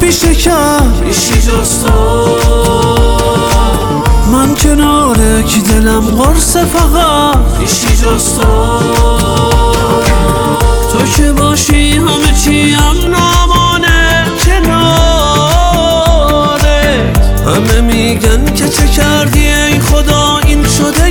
پیشه کرد هیچی جز تو. من کناره کی دلم قرص فقط هیچی جز تو. تو که باشی همه چی امنامانه کنارت. همه میگن که چه کردی ای خدا این شده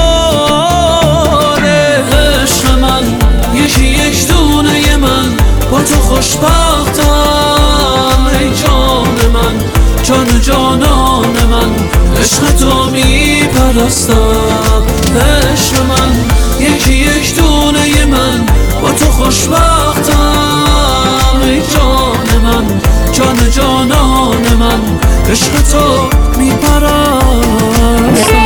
یاره. عشق من یکی یک دونه من با تو خوشبختم ای جان من، جان جانان من، عشق تو میپرستم. عشق من یکی یک دونه من با تو خوشبختم ای جان من، جان جانان من، عشق تو میپرستم.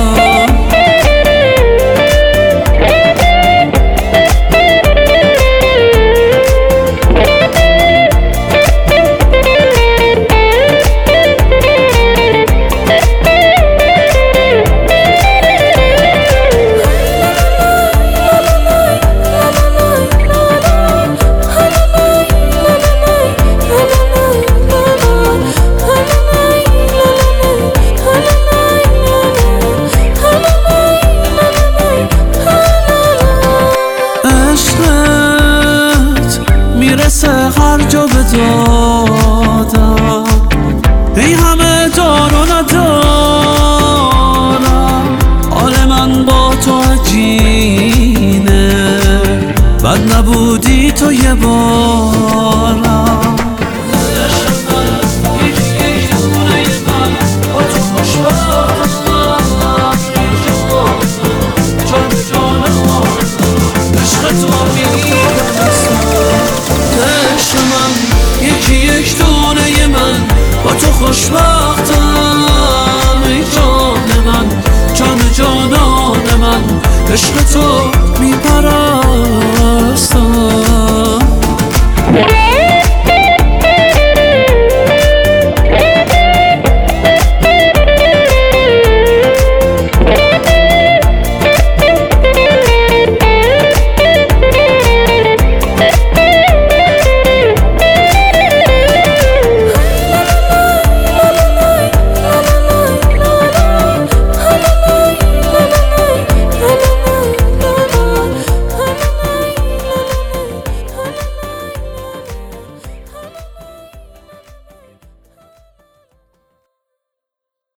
میرسه هر جا به دادم، ای همه دارو ندارم. حال من با تو عجینه، بد نبودی تو یه بار.